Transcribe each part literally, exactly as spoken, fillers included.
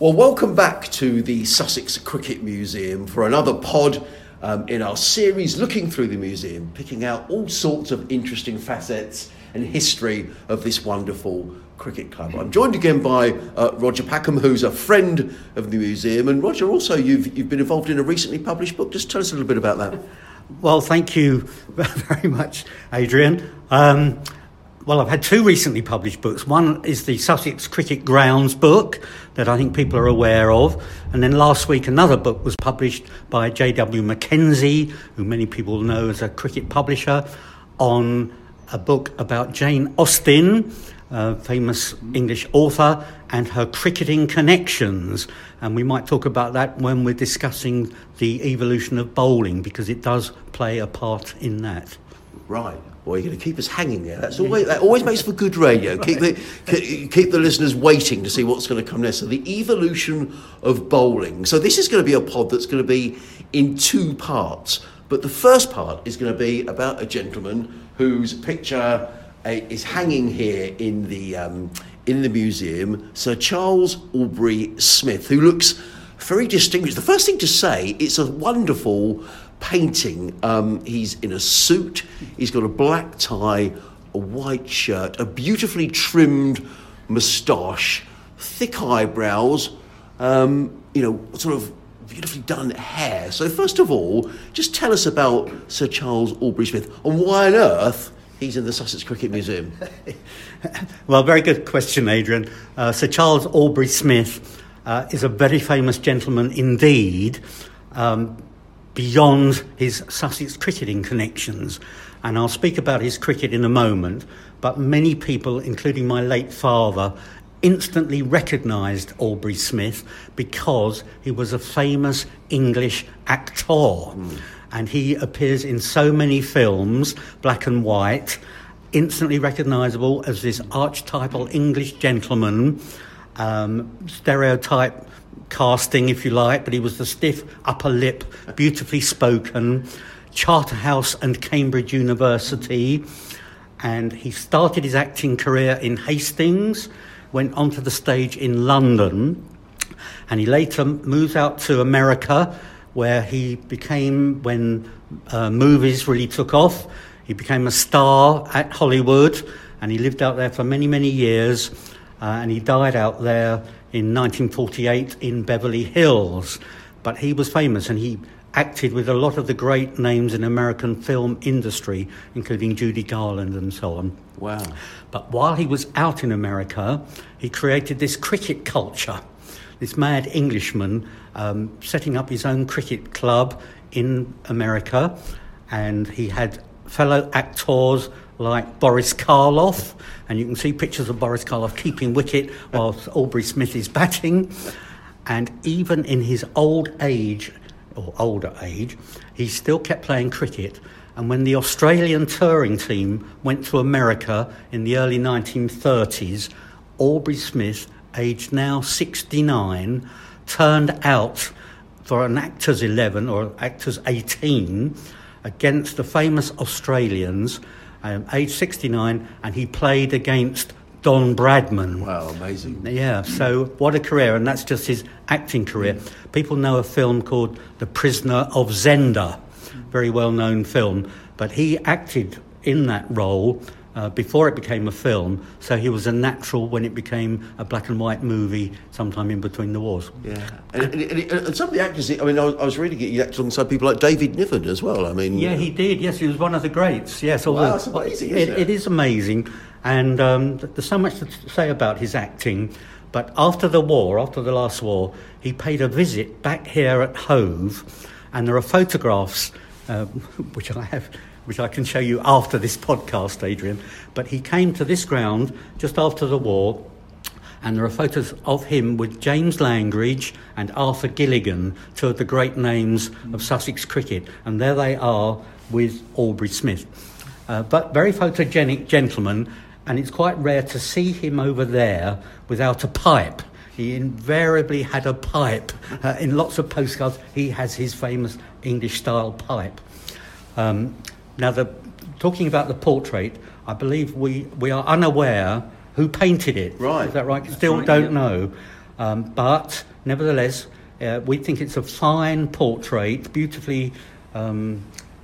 Well, welcome back to the Sussex Cricket Museum for another pod um, in our series looking through the museum, picking out all sorts of interesting facets and history of this wonderful cricket club. I'm joined again by uh, Roger Packham, who's a friend of the museum. And Roger, also, you've, you've been involved in a recently published book. Just tell us a little bit about that. Well, thank you very much, Adrian. Um, well, I've had two recently published books. One is the Sussex Cricket Grounds book that I think people are aware of. And then last week, another book was published by J W Mackenzie, who many people know as a cricket publisher, on a book about Jane Austen, a famous English author, and her cricketing connections. And we might talk about that when we're discussing the evolution of bowling, because it does play a part in that. Right. Well, you're going to keep us hanging there. That's always, that always makes for good radio. Keep the keep the listeners waiting to see what's going to come next. So the evolution of bowling. So this is going to be a pod that's going to be in two parts. But the first part is going to be about a gentleman whose picture uh, is hanging here in the um, in the museum, Sir Charles Aubrey Smith, who looks very distinguished. The first thing to say, it's a wonderful painting. Um, he's in a suit, he's got a black tie, a white shirt, a beautifully trimmed moustache, thick eyebrows, um, you know, sort of beautifully done hair. So first of all, just tell us about Sir Charles Aubrey Smith and why on earth he's in the Sussex Cricket Museum. Well, very good question, Adrian. Uh, Sir Charles Aubrey Smith uh, is a very famous gentleman indeed, um, beyond his Sussex cricketing connections. And I'll speak about his cricket in a moment, but many people, including my late father, instantly recognised Aubrey Smith because he was a famous English actor. Mm. And he appears in so many films, black and white, instantly recognisable as this archetypal English gentleman, um, stereotype casting, if you like, but he was the stiff upper lip, beautifully spoken, Charterhouse and Cambridge University. And he started his acting career in Hastings, went onto the stage in London, and he later moves out to America, where he became, when uh, movies really took off, he became a star at Hollywood, and he lived out there for many, many years, uh, and he died out there in nineteen forty-eight in Beverly Hills. But he was famous, and he acted with a lot of the great names in American film industry, including Judy Garland and so on. Wow. But while he was out in America, he created this cricket culture. This mad Englishman um, setting up his own cricket club in America, and he had fellow actors like Boris Karloff, and you can see pictures of Boris Karloff keeping wicket whilst Aubrey Smith is batting. And even in his old age, or older age, he still kept playing cricket. And when the Australian touring team went to America in the early nineteen thirties, Aubrey Smith, aged now sixty-nine, turned out for an actors eleven or actors eighteen against the famous Australians, um, aged sixty-nine, and he played against Don Bradman. Wow, amazing. Yeah, so what a career, and that's just his acting career. People know a film called The Prisoner of Zenda, very well-known film, but he acted in that role uh, before it became a film, so he was a natural when it became a black and white movie sometime in between the wars. Yeah, and, and, and, and some of the actors, I mean, I was, I was reading it, he acted alongside people like David Niven as well, I mean... Yeah, he did, yes, he was one of the greats, yes. Wow, that's amazing, isn't it? It, it is amazing, and um, there's so much to say about his acting, but after the war, after the last war, he paid a visit back here at Hove, and there are photographs, uh, which I have... which I can show you after this podcast, Adrian. But he came to this ground just after the war, and there are photos of him with James Langridge and Arthur Gilligan, two of the great names of Sussex cricket, and there they are with Aubrey Smith. Uh, but very photogenic gentleman, and it's quite rare to see him over there without a pipe. He invariably had a pipe. Uh, in lots of postcards, he has his famous English-style pipe. Um, Now, the, talking about the portrait, I believe we, we are unaware who painted it. Right. Is that right? Still right, don't yeah. know. Um, but nevertheless, uh, we think it's a fine portrait, beautifully um,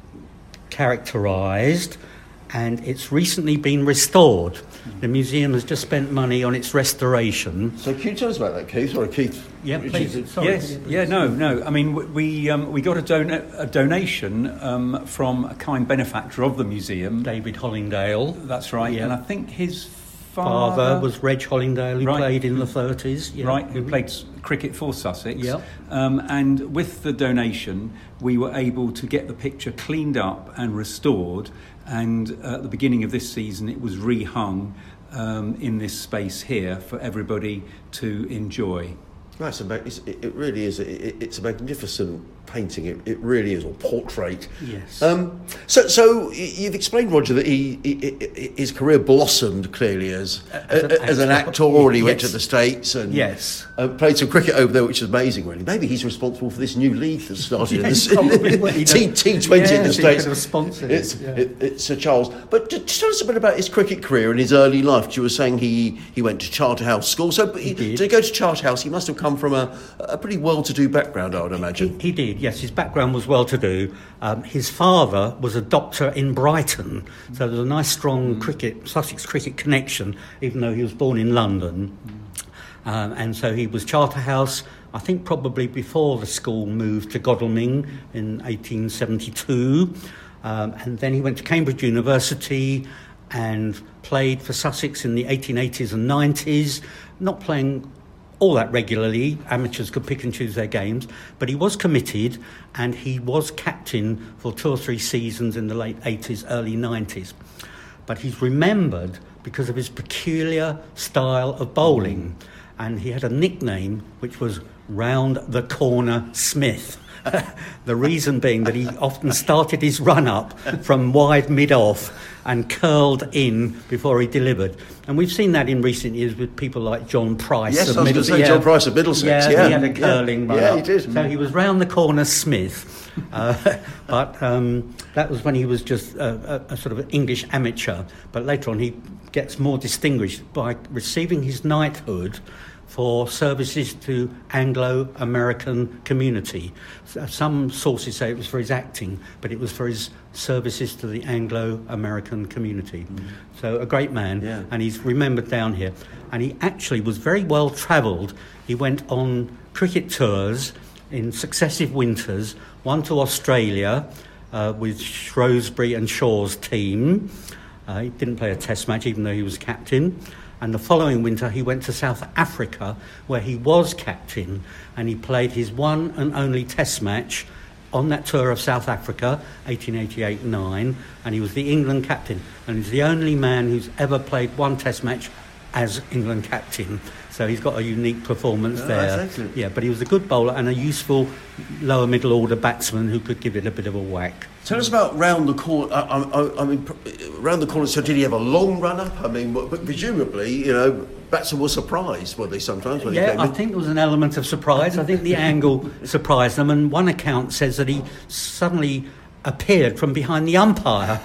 characterised, and it's recently been restored. Mm-hmm. The museum has just spent money on its restoration. So can you tell us about that, Keith? Sorry, Keith. Yeah, please. Sorry. Yes, yeah, no, no. I mean, we um, we got a, don- a donation um, from a kind benefactor of the museum, David Hollingdale. That's right, yeah. And I think his father, father was Reg Hollingdale, who right. played in the thirties. Yeah. Right, who played cricket for Sussex. Yep. Um, and with the donation, we were able to get the picture cleaned up and restored. And uh, at the beginning of this season, it was rehung um, in this space here for everybody to enjoy. Right, so it's, it really is. It, it's a magnificent painting. It, it really is, or portrait. Yes. Um, so, so you've explained, Roger, that he, he his career blossomed clearly as as an, as an actor, or he yes. went to the States and yes. uh, played some cricket over there, which is amazing. Really, maybe he's responsible for this new league that started yes, in the T T Twenty in the States. It's it, yeah. it, it's Sir Charles. But just tell us a bit about his cricket career and his early life. You were saying he, he went to Charterhouse School. So, he, he to go to Charterhouse, he must have come from a, a pretty well-to-do background, I would imagine. He, he did. Yes, his background was well-to-do. Um, his father was a doctor in Brighton, so there's a nice, strong mm. cricket, Sussex cricket connection, even though he was born in London. Mm. Um, and so he was Charterhouse, I think probably before the school moved to Godalming in eighteen seventy-two. Um, and then he went to Cambridge University and played for Sussex in the eighteen eighties and nineties, not playing all that regularly. Amateurs could pick and choose their games, but he was committed and he was captain for two or three seasons in the late eighties, early nineties. But he's remembered because of his peculiar style of bowling, and he had a nickname which was Round the Corner Smith. The reason being that he often started his run-up from wide mid-off and curled in before he delivered. And we've seen that in recent years with people like John Price. Yes, of I was going to say yeah. John Price of Middlesex. Yeah, yeah. he had a curling yeah. run-up. Yeah, he did. So he was round the corner Smith. Uh, but um, that was when he was just a, a, a sort of English amateur. But later on he gets more distinguished by receiving his knighthood for services to Anglo-American community. Some sources say it was for his acting, but it was for his services to the Anglo-American community. Mm. So a great man, yeah. and he's remembered down here. And he actually was very well travelled. He went on cricket tours in successive winters, one to Australia uh, with Shrewsbury and Shaw's team. Uh, he didn't play a test match, even though he was captain. And the following winter he went to South Africa, where he was captain, and he played his one and only test match on that tour of South Africa, eighteen eighty-eight nine, and he was the England captain. And he's the only man who's ever played one test match as England captain. So he's got a unique performance oh, there. That's excellent. Yeah, but he was a good bowler and a useful lower middle order batsman who could give it a bit of a whack. Tell us about round the corner. I, I, I mean, round the corner. So did he have a long run up? I mean, but presumably, you know, batsmen were surprised, were they sometimes when yeah, he came I in? think there was an element of surprise. I think the angle surprised them, and one account says that he suddenly appeared from behind the umpire.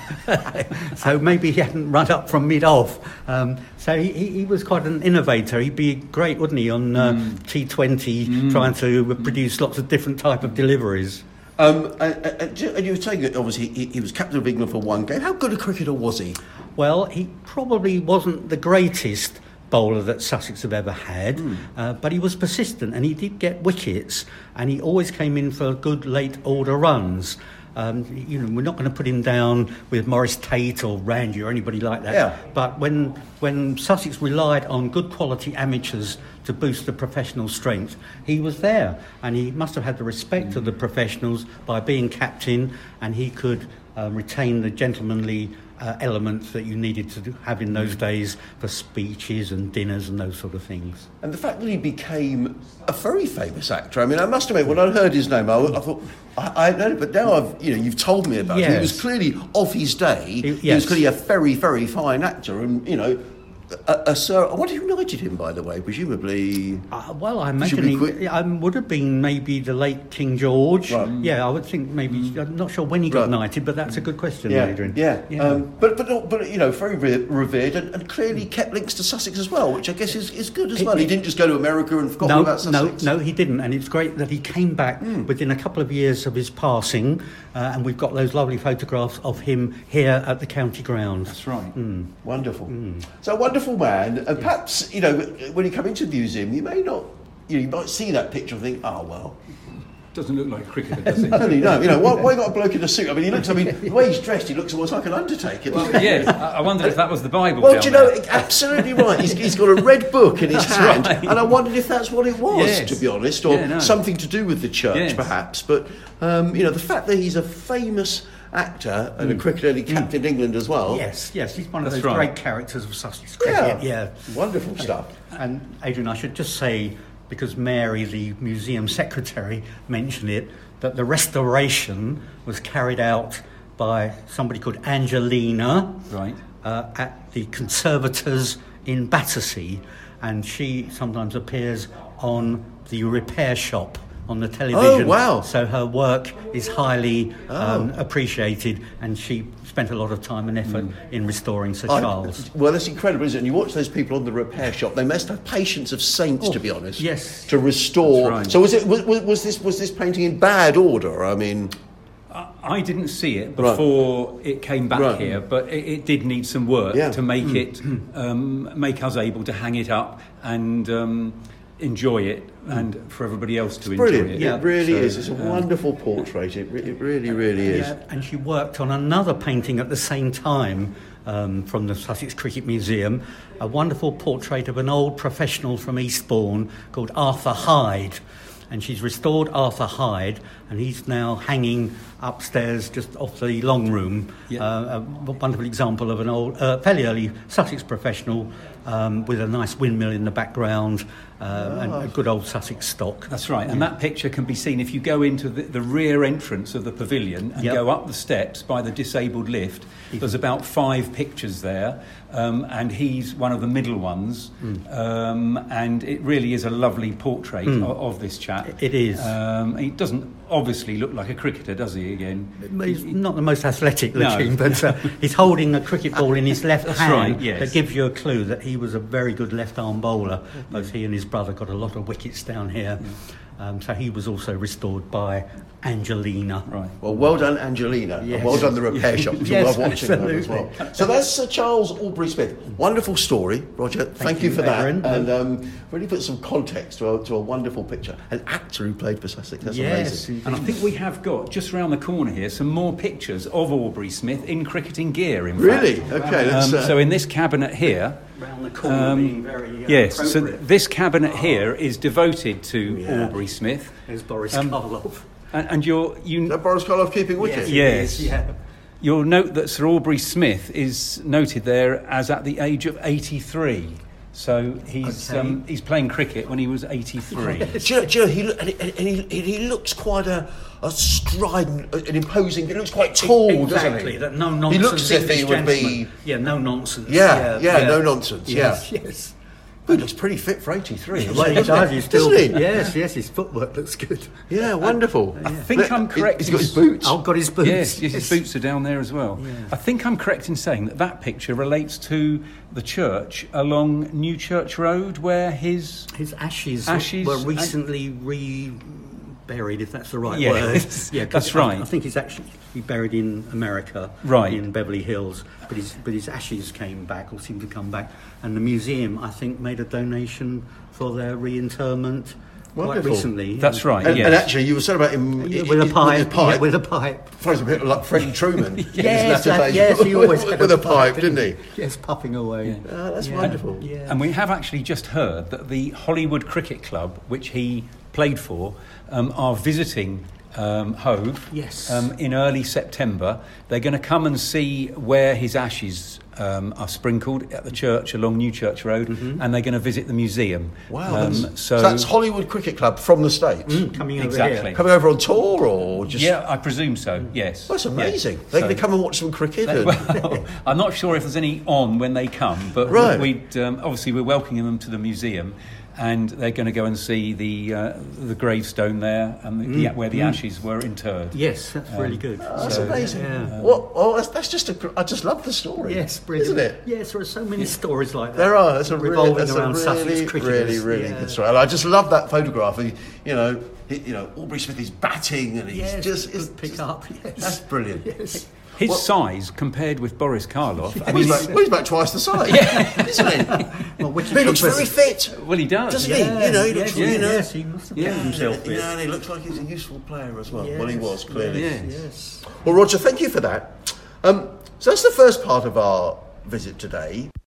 So maybe he hadn't run up from mid-off. Um, so he, he was quite an innovator. He'd be great, wouldn't he, on uh, mm. T twenty, mm. trying to produce lots of different type of deliveries. Um, and, and you were saying that obviously he, he was captain of England for one game. How good a cricketer was he? Well, he probably wasn't the greatest bowler that Sussex have ever had, mm. uh, but he was persistent and he did get wickets, and he always came in for good late order runs. Um, you know, we're not going to put him down with Maurice Tate or Randy or anybody like that. Yeah. But when when Sussex relied on good quality amateurs to boost the professional strength, he was there, and he must have had the respect mm. of the professionals by being captain, and he could uh, retain the gentlemanly uh, elements that you needed to have in those days for speeches and dinners and those sort of things. And the fact that he became a very famous actor. I mean, I must admit, when I heard his name, I, I thought, I, I know, but now I've, you know, you've told me about yes. him. He was clearly of his day. He, yes. he was clearly a very, very fine actor, and you know, Uh, uh, sir, I wonder who knighted him, by the way. Presumably, Uh, well, I imagine Presumably he um, would have been maybe the late King George. Right. Yeah, I would think maybe. I'm not sure when he got Right. knighted, but that's a good question, yeah, Adrian. yeah. Yeah. Um, but but not- but you know, very re- revered and, and clearly kept links to Sussex as well, which I guess is, is good as It- well. He it- didn't just go to America and forgot all No, about no, Sussex. no, he didn't, and it's great that he came back within a couple of years of his passing, uh, and we've got those lovely photographs of him here at the county grounds. That's right. Wonderful. So a wonderful man, and perhaps you know when you come into the museum, you may not, you know, you might see that picture and think, oh well. Doesn't look like a cricketer, does it? Only no, you know, why, why got a bloke in a suit? I mean, he looks. I mean, the way he's dressed, he looks almost like an undertaker. Yeah, I I wondered if that was the Bible. Well, down do you know, there. absolutely right. He's, he's got a red book in his That's hand, right. and I wondered if that's what it was, Yes. to be honest, or Yeah, no. something to do with the church, Yes. perhaps. But um, you know, the fact that he's a famous actor and a cricketer, and he captained England as well. Yes, yes, he's one of That's those right. great characters of Sussex Yeah, cricket. Yeah. wonderful stuff. And Adrian, I should just say, because Mary, the museum secretary, mentioned it, that the restoration was carried out by somebody called Angelina Right. uh, at the Conservators in Battersea, and she sometimes appears on the repair shop on the television. Oh, wow. So her work is highly um, appreciated, and she spent a lot of time and effort in restoring Sir I- Charles. well, that's incredible, isn't it? And you watch those people on the repair shop; they must have patience of saints, Oh, to be honest. yes. To restore. That's right. So, was it? Was, was was this was this painting in bad order? I mean, I I didn't see it Right. before it came back Right. here, but it, it did need some work Yeah. to make it um, make us able to hang it up and um, enjoy it, and for everybody else to enjoy brilliant. it. Yeah. It really So, is. It's a um, wonderful portrait. It, re- it really, really is. Yeah, and she worked on another painting at the same time um, from the Sussex Cricket Museum, a wonderful portrait of an old professional from Eastbourne called Arthur Hyde. And she's restored Arthur Hyde, and he's now hanging upstairs just off the long room. Yeah. Uh, a wonderful example of an old, uh, fairly early Sussex professional um, with a nice windmill in the background uh, and a good old Sussex stock. That's right, and that picture can be seen if you go into the, the rear entrance of the pavilion and Yep. go up the steps by the disabled lift. There's about five pictures there, um, and he's one of the middle ones, um, and it really is a lovely portrait of, of this chap. It is. Um, he doesn't obviously look like a cricketer, does he? Again, He's not the most athletic No. looking, but uh, he's holding a cricket ball in his left That's hand. right, yes. That gives you a clue that he was a very good left-arm bowler. Both he and his brother got a lot of wickets down here. Um, so he was also restored by Angelina. right. Well, well done, Angelina. And Yes. well done, the repair shop. We Yes, love watching that as absolutely. well. So that's Sir Charles Aubrey Smith. Wonderful story, Roger. Thank, you, you, for that. Adrian. And um, really put some context to a, to a wonderful picture. An actor who played for Sussex. That's Yes, amazing. And I think we have got just round the corner here some more pictures of Aubrey Smith in cricketing gear. In Really? fact. Okay. That's, Um, uh, so in this cabinet here. Round the corner Um, being very uh, Yes, so appropriate. this cabinet here is devoted to Yeah. Aubrey Smith, There's Boris Um, Karloff. and, and you're, is you, that Boris Karloff keeping wicket? it Yes. is, yeah. you'll note that Sir Aubrey Smith is noted there as at the age of eighty-three. So he's Okay. um, he's playing cricket when he was eighty-three. Do you know, do you know, he, look- and, he, and he, he looks quite a, a strident, an imposing, he looks quite tall, Exactly, doesn't that he? no nonsense. He looks as if he this would be... gentleman. Yeah, no nonsense. Yeah, yeah, no nonsense, Yes, yeah. yes. He looks pretty fit for eighty-three. Well, he does. He's still. Doesn't he? Yes, yes. His footwork looks good. Yeah, wonderful. I think I'm correct. He's got his in- boots. I've got his boots. Yes, yes, his boots are down there as well. I think I'm correct in saying that that picture relates to the church along New Church Road where his... His ashes, Ashes were and- recently re buried, if that's the right Yes, word. Yeah, 'cause that's I- right. I think he's actually buried in America, Right. in Beverly Hills. But his but his ashes came back, or seemed to come back, and the museum, I think, made a donation for their reinterment quite Wonderful. recently. That's right, And, yes. and actually, you were saying about him Yeah, i- with i- a pipe. With a pipe. Yeah, with a pipe. Throws a bit like Freddie Truman. in his Yes, latter that- days. yes, he always had with a pipe, didn't he? Yes, puffing away. Ah, that's Yeah. wonderful. Yeah. And we have actually just heard that the Hollywood Cricket Club, which he played for, um, are visiting um, Hove, Yes. um, in early September. They're going to come and see where his ashes um, are sprinkled at the church along New Church Road, Mm-hmm. and they're going to visit the museum. Wow. Um, that's- so, so that's Hollywood Cricket Club from the States. Mm, coming over Exactly. here. Coming over on tour or just... yeah, I presume so. Yes, That's amazing. Yes. They're So- going to come and watch some cricket. And... Well, I'm not sure if there's any on when they come, but Right. we'd um, obviously we're welcoming them to the museum, and they're going to go and see the uh, the gravestone there and the, the, where the ashes were interred. Yes, that's really good. Oh, that's So, amazing. yeah. What? Oh, that's, that's just a. gr- I just love the story. Yes, brilliant. Isn't it? Yes, there are so many stories like that. There are. It's a really, revolving that's around a Sussex really, cricketers. really, really Yeah. good story. And I just love that photograph. Of, you know, he, you know, Aubrey Smith is batting, and he's Yes, just. good It's, pick just- up. Yes. That's brilliant. Yes. His What- size compared with Boris Karloff. I Well, mean, he's, about, well, he's about twice the size, isn't he? Well, which But he looks very fit, well, he does. doesn't yeah. he? You know, he yes, looks. yes, you know, yes, he must have Yeah. yeah. himself you fit. know, and he looks like he's a useful player as well. Well, he Yes, was clearly. Yes. Yes. Well, Roger, thank you for that. Um, so that's the first part of our visit today.